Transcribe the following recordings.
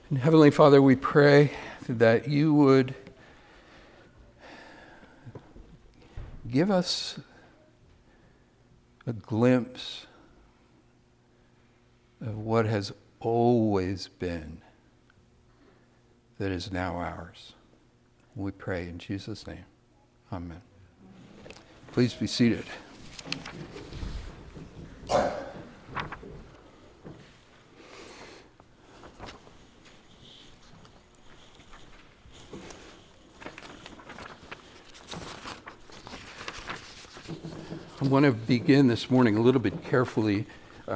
And Heavenly Father, we pray that you would give us a glimpse of what has always been that is now ours. We pray in Jesus' name. Amen. Please be seated. I want to begin this morning a little bit carefully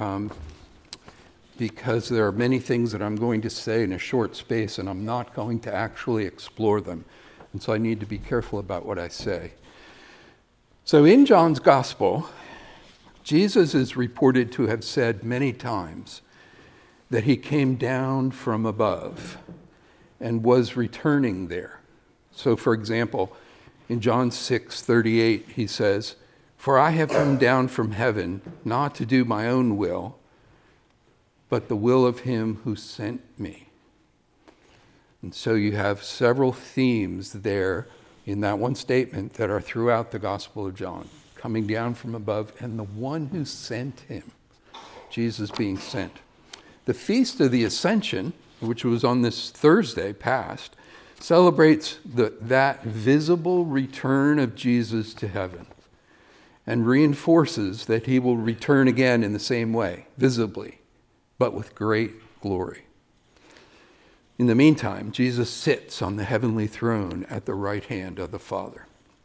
because there are many things that I'm going to say in a short space and I'm not going to actually explore them. And so I need to be careful about what I say. So in John's Gospel, Jesus is reported to have said many times that he came down from above and was returning there. So for example, in John 6:38, he says, "For I have come down from heaven, not to do my own will, but the will of him who sent me." And so you have several themes there in that one statement that are throughout the Gospel of John. Coming down from above and the one who sent him, Jesus being sent. The Feast of the Ascension, which was on this Thursday past, celebrates that visible return of Jesus to heaven and reinforces that he will return again in the same way, visibly, but with great glory. In the meantime, Jesus sits on the heavenly throne at the right hand of the Father.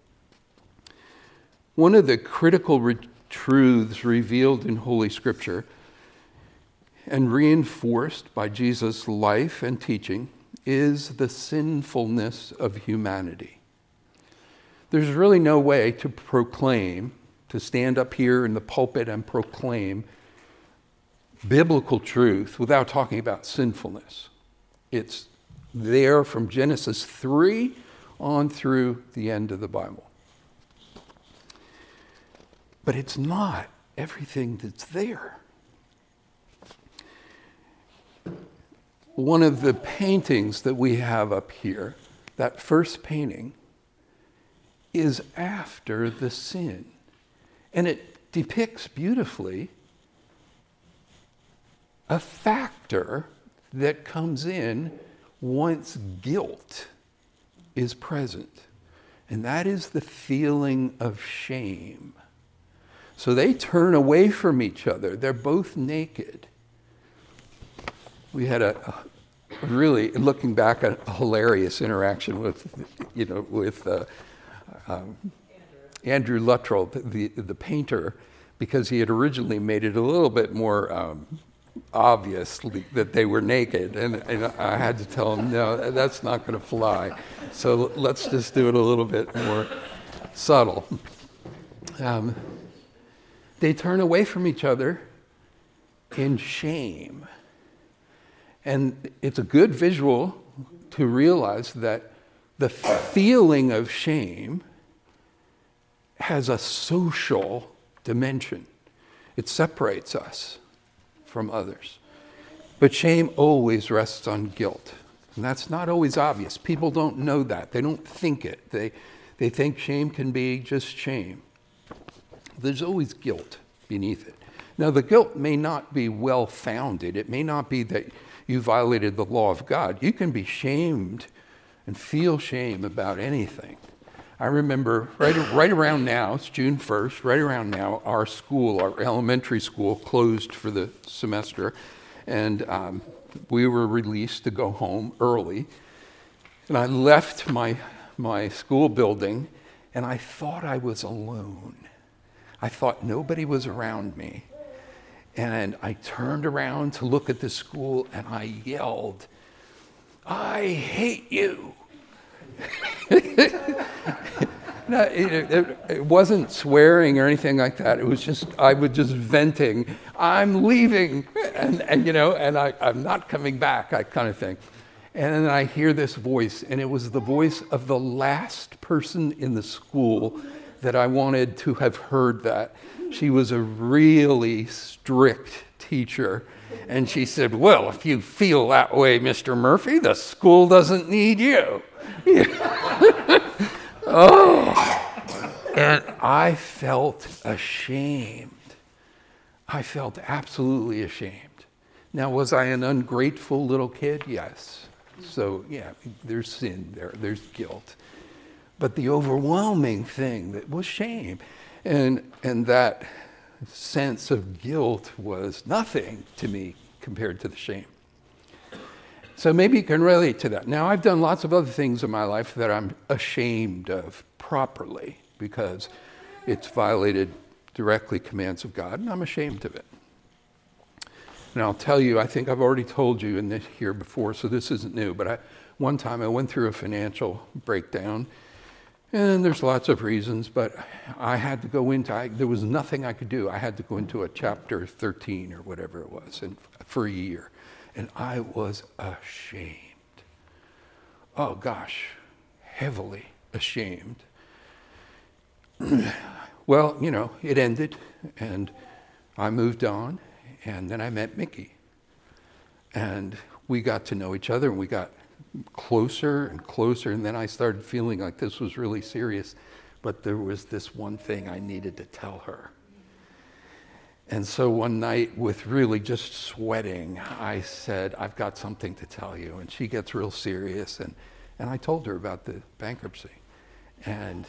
One of the critical truths revealed in Holy Scripture and reinforced by Jesus' life and teaching is the sinfulness of humanity. There's really no way to stand up here in the pulpit and proclaim biblical truth without talking about sinfulness. It's there from Genesis 3 on through the end of the Bible. But it's not everything that's there. One of the paintings that we have up here, that first painting, is after the sin. And it depicts beautifully a factor that comes in once guilt is present. And that is the feeling of shame. So they turn away from each other. They're both naked. We had a really, looking back, a hilarious interaction with Andrew Luttrell, the painter, because he had originally made it a little bit more obvious that they were naked, and I had to tell him, no, that's not going to fly. So let's just do it a little bit more subtle. They turn away from each other in shame. And it's a good visual to realize that the feeling of shame has a social dimension. It separates us from others. But shame always rests on guilt. And that's not always obvious. People don't know that. They don't think it. They think shame can be just shame. There's always guilt beneath it. Now, the guilt may not be well-founded. It may not be that you violated the law of God. You can be shamed and feel shame about anything. I remember right around now, it's June 1st, right around now, our elementary school closed for the semester, and we were released to go home early. And I left my school building, and I thought I was alone. I thought nobody was around me. And I turned around to look at the school, and I yelled, "I hate you." No, it wasn't swearing or anything like that. It was just, I was just venting, "I'm leaving, and I'm not coming back," that kind of thing. And then I hear this voice, and it was the voice of the last person in the school that I wanted to have heard that. She was a really strict teacher. And she said, well, if you feel that way, Mr. Murphy, the school doesn't need you. Oh, and I felt ashamed. I felt absolutely ashamed. Now, was I an ungrateful little kid? Yes. So, yeah, there's sin there. There's guilt. But the overwhelming thing that was shame. And that sense of guilt was nothing to me compared to the shame. So maybe you can relate to that. Now, I've done lots of other things in my life that I'm ashamed of properly because it's violated directly commands of God, and I'm ashamed of it. And I'll tell you, I think I've already told you in this here before, so this isn't new, but one time I went through a financial breakdown, and there's lots of reasons, but I had to go into, there was nothing I could do. I had to go into a chapter 13 or whatever it was for a year, and I was ashamed. Oh gosh, heavily ashamed. Well, it ended, and I moved on. And then I met Mickey. And we got to know each other, and we got closer and closer. And then I started feeling like this was really serious. But there was this one thing I needed to tell her. And so one night, with really just sweating, I said, I've got something to tell you. And she gets real serious. And I told her about the bankruptcy. And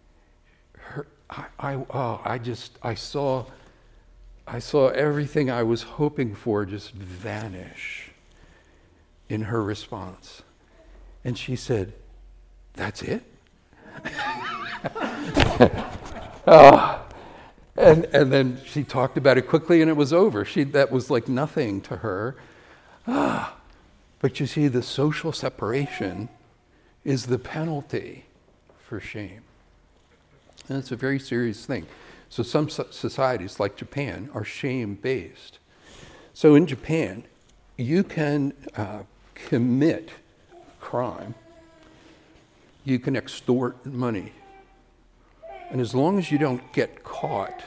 I saw everything I was hoping for just vanish in her response. And she said, that's it? And then she talked about it quickly, and it was over. That was like nothing to her. But you see, the social separation is the penalty for shame. And it's a very serious thing. So some societies, like Japan, are shame-based. So in Japan, you can commit crime. You can extort money. And as long as you don't get caught,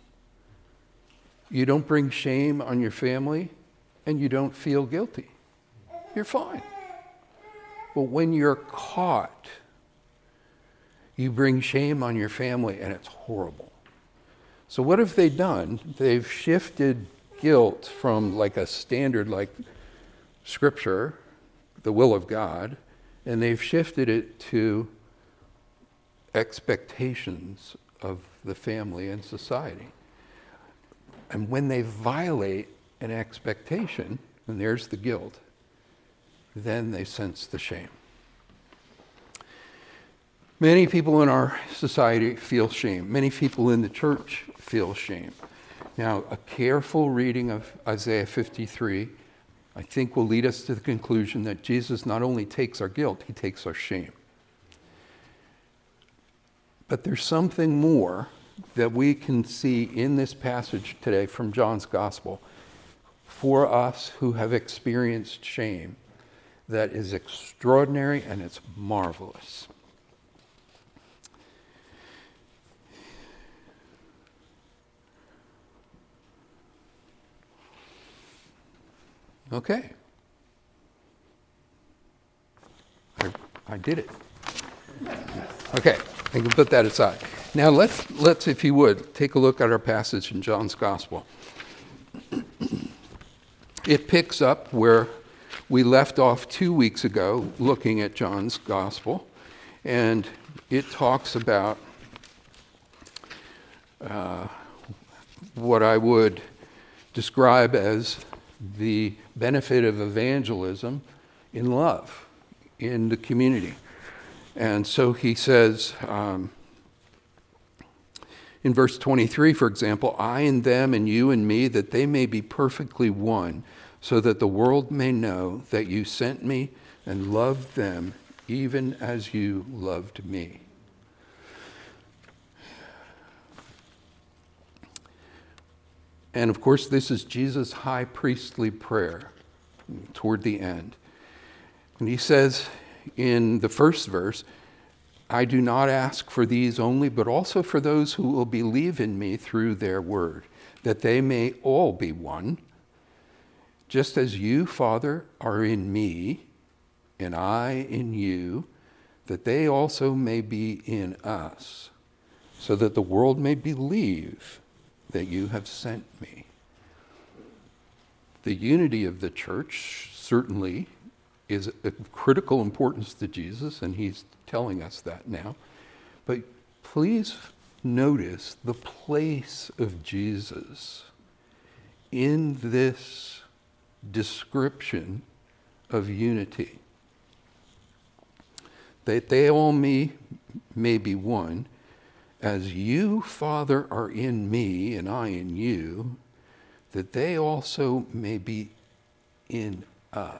you don't bring shame on your family, and you don't feel guilty, you're fine. But when you're caught, you bring shame on your family, and it's horrible. So what have they done? They've shifted guilt from like a standard like Scripture, the will of God, and they've shifted it to expectations of the family and society. And when they violate an expectation, and there's the guilt, then they sense the shame. Many people in our society feel shame. Many people in the church feel shame. Now, a careful reading of Isaiah 53, I think, will lead us to the conclusion that Jesus not only takes our guilt, he takes our shame. But there's something more that we can see in this passage today from John's Gospel for us who have experienced shame that is extraordinary and it's marvelous. Okay. I did it. Okay, I can put that aside. Now let's, if you would, take a look at our passage in John's Gospel. It picks up where we left off 2 weeks ago looking at John's Gospel, and it talks about what I would describe as the benefit of evangelism in love, in the community. And so he says, in verse 23, for example, I and them and you and me, that they may be perfectly one, so that the world may know that you sent me and loved them even as you loved me. And of course, this is Jesus' high priestly prayer toward the end. And he says in the first verse, I do not ask for these only, but also for those who will believe in me through their word, that they may all be one, just as you, Father, are in me, and I in you, that they also may be in us, so that the world may believe that you have sent me. The unity of the church certainly is of critical importance to Jesus, and he's telling us that now. But please notice the place of Jesus in this description of unity. That they all may be one, as you, Father, are in me and I in you, that they also may be in us.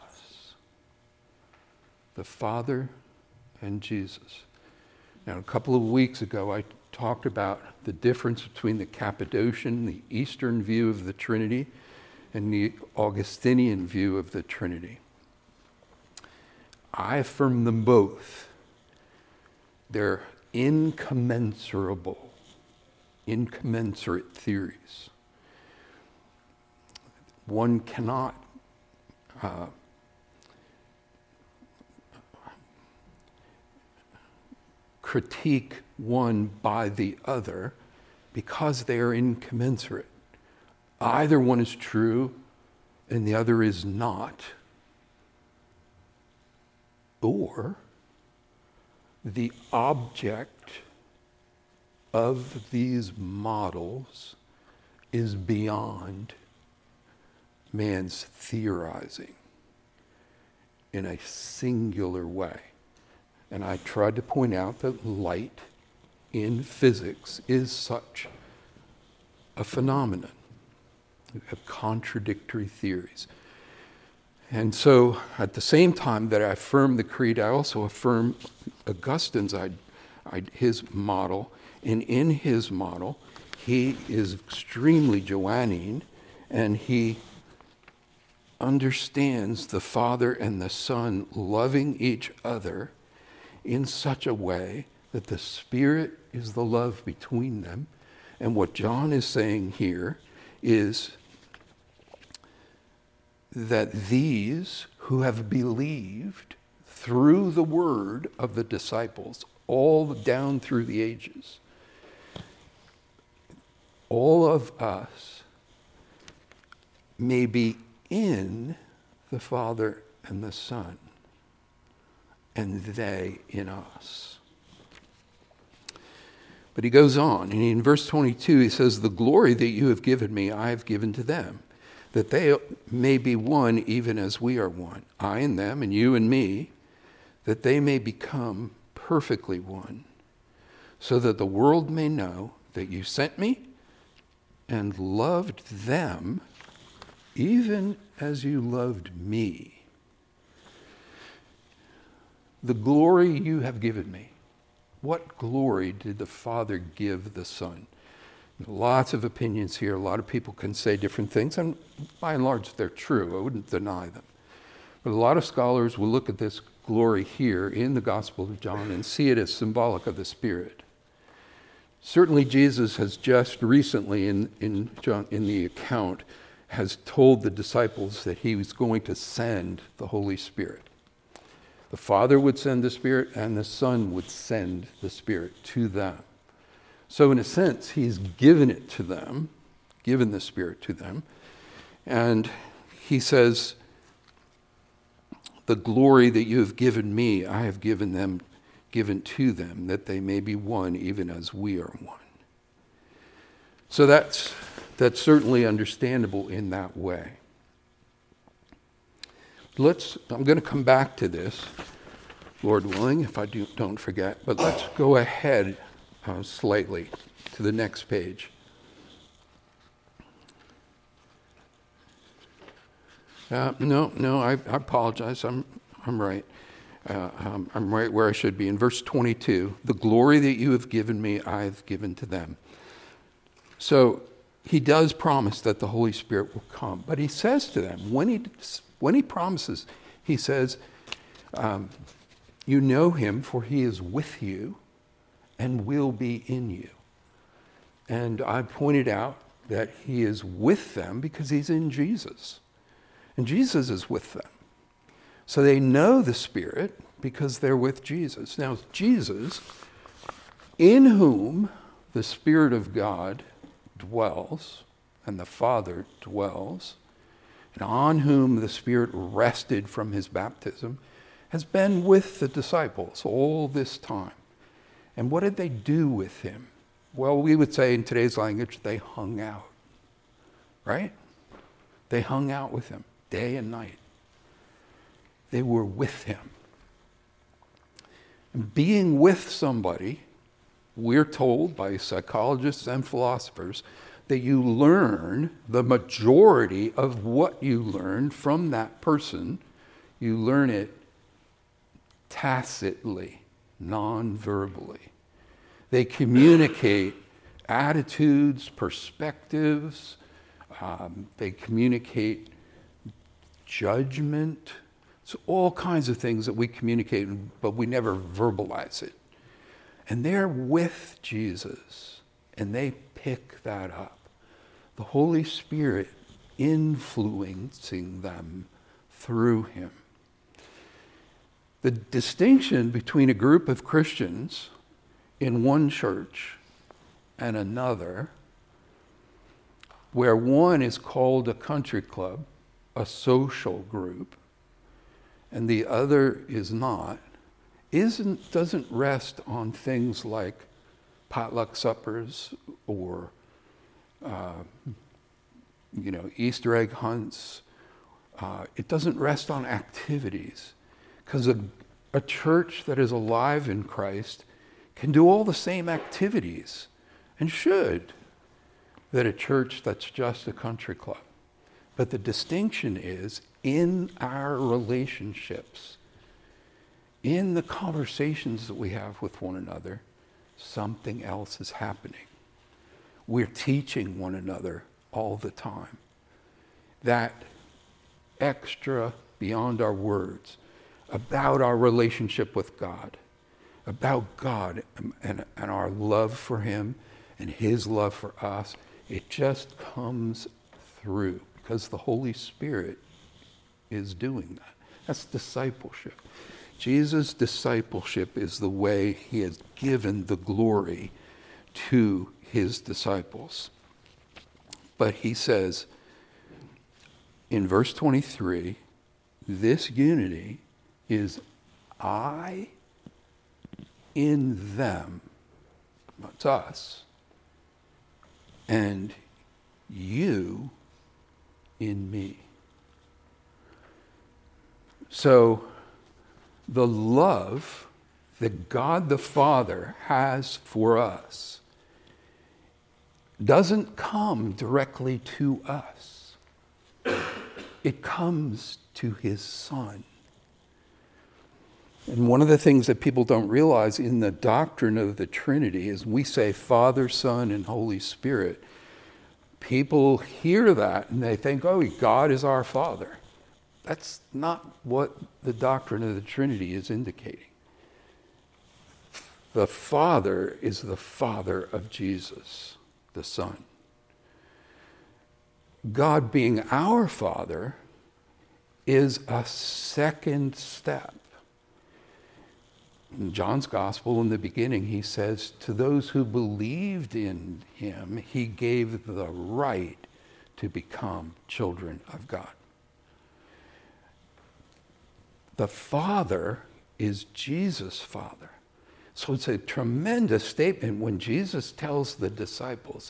The Father and Jesus. Now, a couple of weeks ago, I talked about the difference between the Cappadocian, the Eastern view of the Trinity, and the Augustinian view of the Trinity. I affirm them both. They're incommensurate theories. One cannot critique one by the other because they are incommensurate. Either one is true and the other is not. Or the object of these models is beyond man's theorizing in a singular way. And I tried to point out that light in physics is such a phenomenon. You have contradictory theories. And so at the same time that I affirm the creed, I also affirm Augustine's his model. And in his model, he is extremely Johannine, and he understands the Father and the Son loving each other in such a way that the Spirit is the love between them. And what John is saying here is that these who have believed through the word of the disciples, all down through the ages, all of us may be in the Father and the Son, and they in us. But he goes on, and in verse 22 he says, "The glory that you have given me, I have given to them, that they may be one even as we are one, I and them and you and me, that they may become perfectly one, so that the world may know that you sent me and loved them even as you loved me. The glory you have given me." What glory did the Father give the Son? Lots of opinions here. A lot of people can say different things, and by and large, they're true. I wouldn't deny them. But a lot of scholars will look at this glory here in the Gospel of John and see it as symbolic of the Spirit. Certainly, Jesus has just recently, in the account, has told the disciples that he was going to send the Holy Spirit. The Father would send the Spirit, and the Son would send the Spirit to them. So in a sense, he's given it to them, given the Spirit to them. And he says, "The glory that you have given me, I have given to them, that they may be one, even as we are one." So that's certainly understandable in that way. I'm going to come back to this, Lord willing, if I don't forget. But let's go ahead slightly to the next page. No, I apologize. I'm right. I'm right where I should be. In verse 22, "The glory that you have given me, I have given to them." So he does promise that the Holy Spirit will come. But he says to them, when he promises, he says, "You know him, for he is with you and will be in you." And I pointed out that he is with them because he's in Jesus. And Jesus is with them. So they know the Spirit because they're with Jesus. Now, Jesus, in whom the Spirit of God dwells, and the Father dwells, and on whom the Spirit rested from his baptism, has been with the disciples all this time. And what did they do with him? Well, we would say in today's language, they hung out, right? They hung out with him day and night. They were with him. And being with somebody, we're told by psychologists and philosophers, that you learn the majority of what you learn from that person. You learn it tacitly, non-verbally. They communicate attitudes, perspectives. They communicate judgment. So all kinds of things that we communicate, but we never verbalize it. And they're with Jesus, and they pick that up. The Holy Spirit influencing them through him. The distinction between a group of Christians in one church and another, where one is called a country club, a social group, and the other is not, doesn't rest on things like potluck suppers or Easter egg hunts. It doesn't rest on activities, because a church that is alive in Christ can do all the same activities, and should, that a church that's just a country club. But the distinction is in our relationships, in the conversations that we have with one another, something else is happening. We're teaching one another all the time. That extra beyond our words, about our relationship with God, about God and our love for him and his love for us, it just comes through because the Holy Spirit is doing that. That's discipleship. Jesus' discipleship is the way he has given the glory to his disciples. But he says in verse 23, this unity is I in them, that's us, and you in me. So the love that God the Father has for us doesn't come directly to us. It comes to his Son. And one of the things that people don't realize in the doctrine of the Trinity is we say Father, Son, and Holy Spirit. People hear that and they think, oh, God is our Father. That's not what the doctrine of the Trinity is indicating. The Father is the Father of Jesus, the Son. God being our Father is a second step. In John's Gospel, in the beginning, he says, to those who believed in him, he gave the right to become children of God. The Father is Jesus' Father. So it's a tremendous statement when Jesus tells the disciples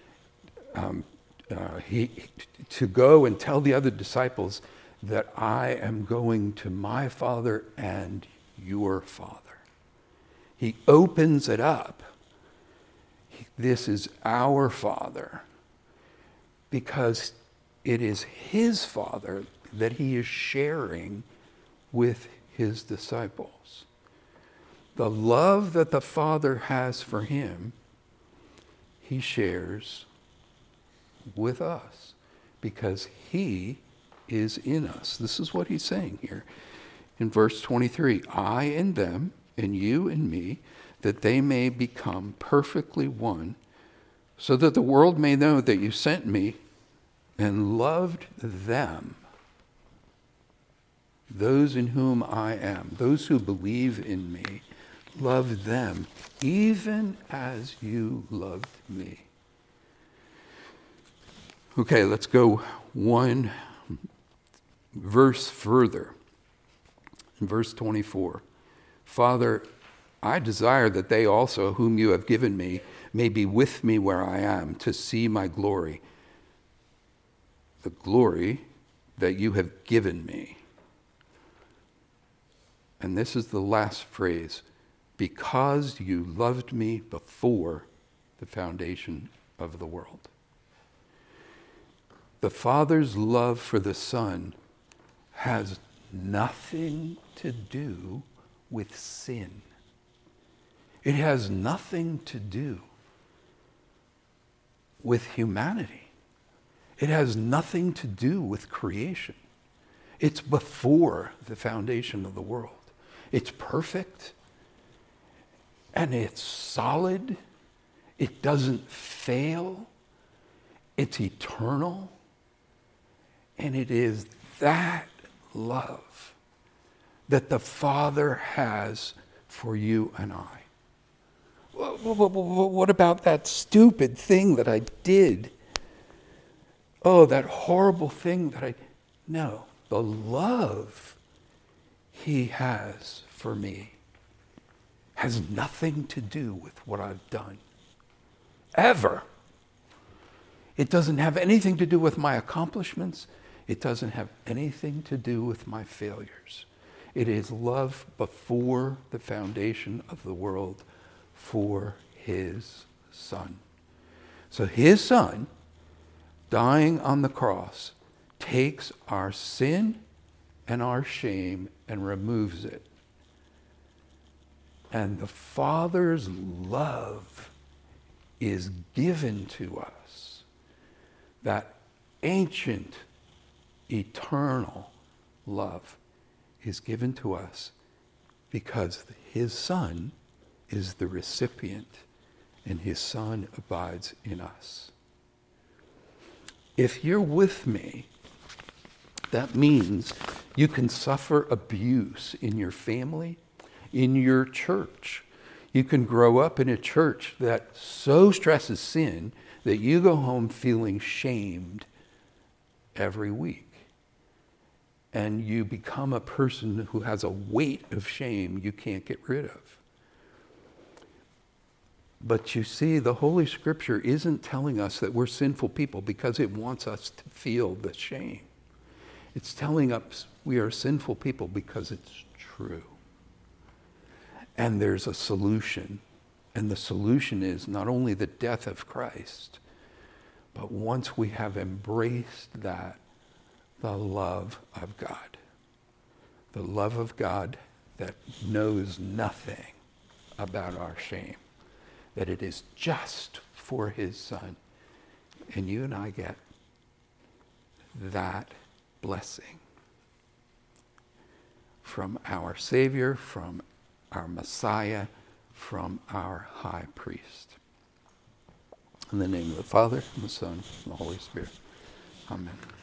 to go and tell the other disciples that I am going to my Father and your Father. He opens it up. This is our Father, because it is his Father that he is sharing with his disciples. The love that the Father has for him, he shares with us because he is in us. This is what he's saying here in verse 23. I in them and you in me, that they may become perfectly one, so that the world may know that you sent me and loved them those in whom I am, those who believe in me, love them, even as you loved me. Okay, let's go one verse further. In verse 24, Father, I desire that they also, whom you have given me, may be with me where I am, to see my glory, the glory that you have given me. And this is the last phrase, because you loved me before the foundation of the world. The Father's love for the Son has nothing to do with sin. It has nothing to do with humanity. It has nothing to do with creation. It's before the foundation of the world. It's perfect, and it's solid. It doesn't fail. It's eternal. And it is that love that the Father has for you and I. What about that stupid thing that I did? Oh, that horrible thing that I... No, the love he has for me has nothing to do with what I've done. Ever. It doesn't have anything to do with my accomplishments. It doesn't have anything to do with my failures. It is love before the foundation of the world for his Son. So his Son, dying on the cross, takes our sin and our shame and removes it. And the Father's love is given to us. That ancient, eternal love is given to us because his Son is the recipient and his Son abides in us. If you're with me, that means you can suffer abuse in your family, in your church. You can grow up in a church that so stresses sin that you go home feeling shamed every week. And you become a person who has a weight of shame you can't get rid of. But you see, the Holy Scripture isn't telling us that we're sinful people because it wants us to feel the shame. It's telling us we are sinful people because it's true. And there's a solution. And the solution is not only the death of Christ, but once we have embraced that, the love of God. The love of God that knows nothing about our shame. That it is just for his Son. And you and I get that blessing from our Savior, from our Messiah, from our High Priest. In the name of the Father, and the Son, and the Holy Spirit. Amen.